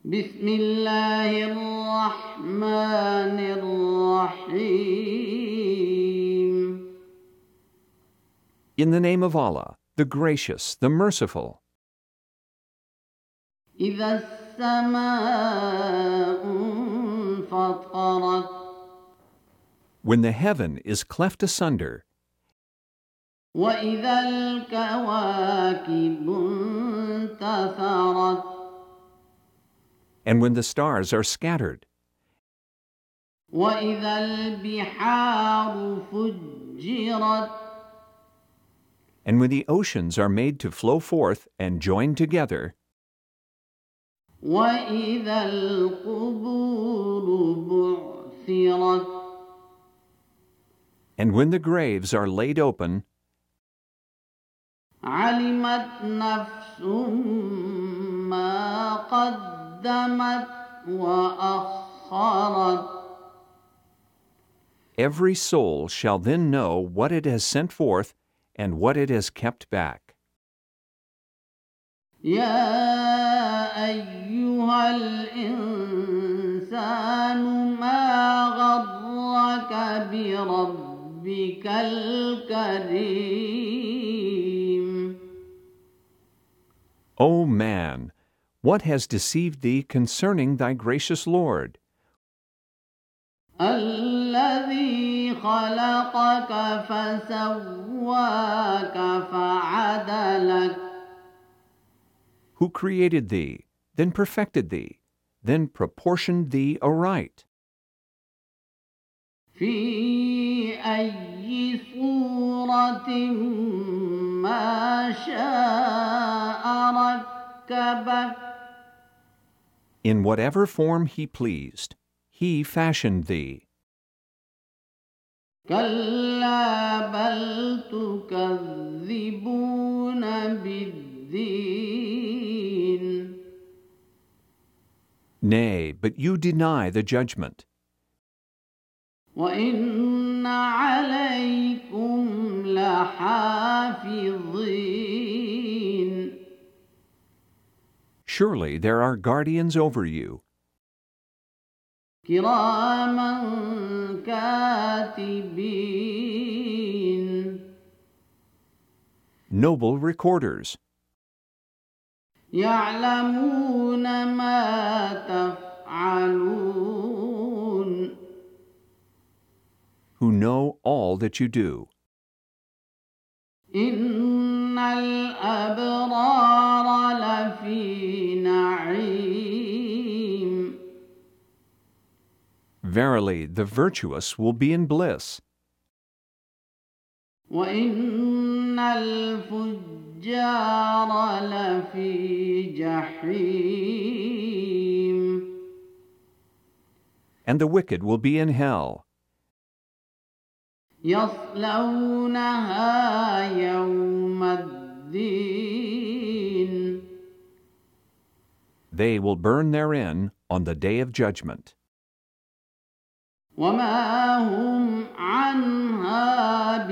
بسم الله الرحمن الرحيم. In the name of Allah, the Gracious, the Merciful. إذا السماء انفطرت When the heaven is cleft asunder, وإذا الكواكب انتثرت and when the stars are scattered, وإذا البحار فجرت and when the oceans are made to flow forth and join together, وإذا القبور بعثرت and when the graves are laid open, علمت نفس ما قدمت وأخرت. every soul shall then know what it has sent forth and what it has kept back. يا أيها الإنسان ما غرك بربك الكريم. O man, what has deceived thee concerning thy gracious Lord, الذي خلقك فسواك فعدلك. who created thee, then perfected thee, then proportioned thee aright? في أي صورة ما شاء ركبك. In whatever form he pleased, he fashioned thee. كلا بل تكذبون بالدين. Nay, but you deny the judgment. وإن عليكم لحافظين. Surely there are guardians over you, كراما كاتبين. noble recorders, يعلمون ما تفعلون. who know all that you do. إن الأبرار لفي نعيم. Verily, the virtuous will be in bliss, وإن الفجار لفي جحيم. and the wicked will be in hell. يصلونها يوم الدين. They will burn therein on the day of judgment, وما هم عنها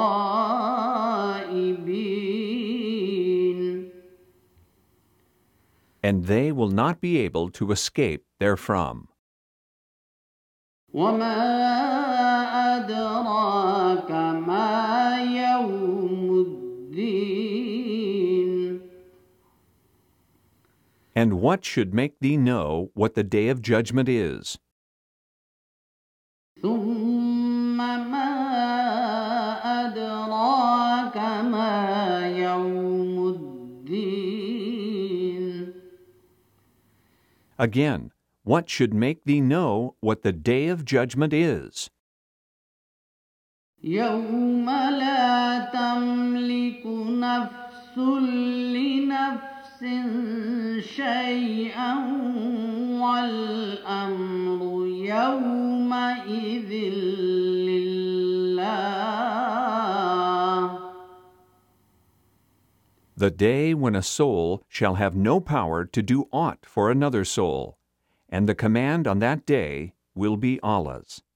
بغائبين. and they will not be able to escape therefrom. وما أدراك ما يوم الدين. And what should make thee know what the day of judgment is? ثم ما أدراك ما يوم الدين. Again, what should make thee know what the day of judgment is? يوم لا تملك نفس لنفس شيئا والأمر يومئذ لله. The day when a soul shall have no power to do aught for another soul, and the command on that day will be Allah's.